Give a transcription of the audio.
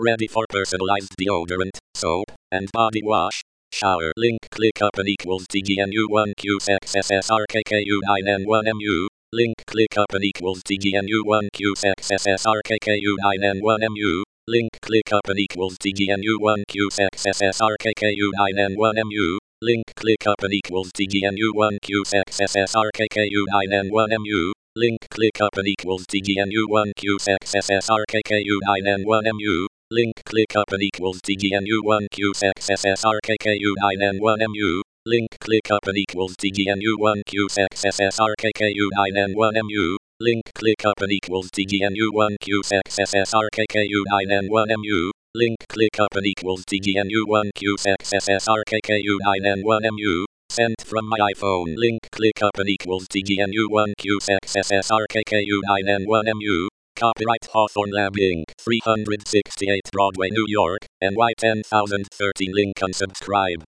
Ready for personalized deodorant, soap, and body wash. Shower link click up and equals TGNU1QXSSRKKU9N1MU. Link click up and equals TGNU1QXSSRKKU9N1MU. Link click up and equals TGNU1QXSSRKKU9N1MU. Link click up and equals TGNU1QXSSRKKU9N1MU. Link click up and equals TGNU1QXSSRKKU9N1MU. Link click up and equals TGNU1QXSSRKKU9N1MU. Link click up and equals TGNU1QXSSRKKU9N1MU. Link click up and equals TGNU1QXSSRKKU9N1MU. Link click up and equals TGNU1QXSSRKKU9N1MU. Sent from my iPhone. Link click up and equals TGNU1QXSSRKKU9N1MU. Copyright Hawthorne Lab Inc. 368 Broadway, New York, NY 10013. Link unsubscribe.